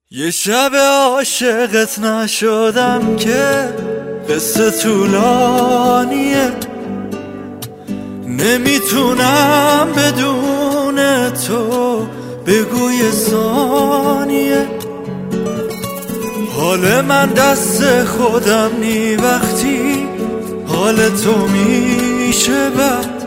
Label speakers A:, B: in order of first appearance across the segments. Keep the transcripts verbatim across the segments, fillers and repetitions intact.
A: یه شب عاشقت نشدم که قصه طولانیه، نمیتونم بدون تو بگوی ثانیه. حال من دست خودم نی وقتی حال تو میشه بد،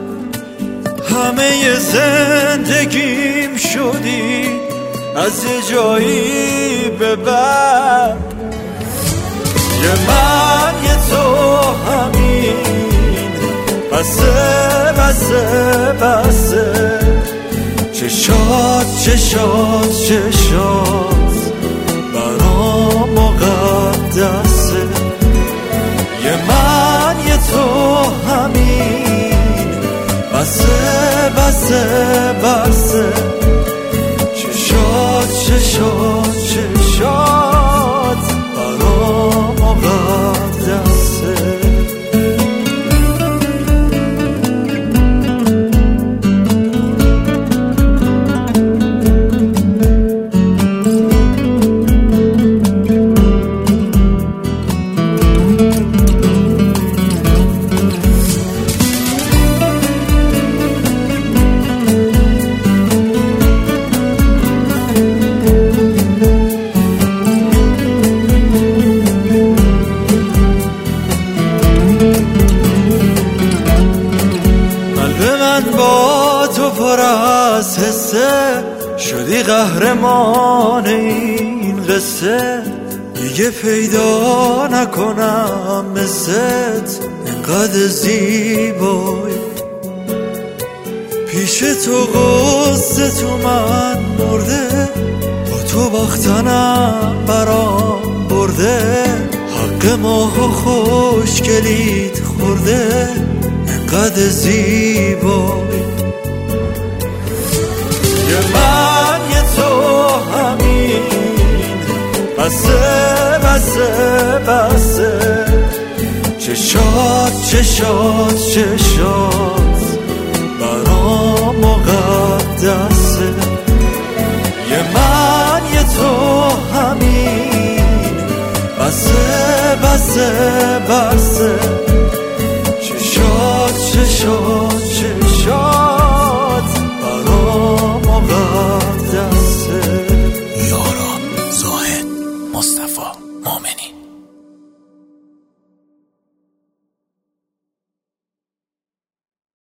A: همه زندگیم شدی از یه جایی به بعد. یه من یه تو همین بسه بسه بسه، چشات چشات چشات برام مقدسه. یه من یه تو همین بسه بسه بسه، چشات چشات چشات برام مقدسه. با تو پر از حسه، شدی قهرمان این قصه. دیگه پیدا نکنم مثلت انقدر زیبایی، پیش تو قصه تو من مرده، با تو باختنم برام برده. حق ماه خوشگلیت خورده انقدر زیبایی. یه من یه تو همین بسه بسه بسه، چشات چشات چشات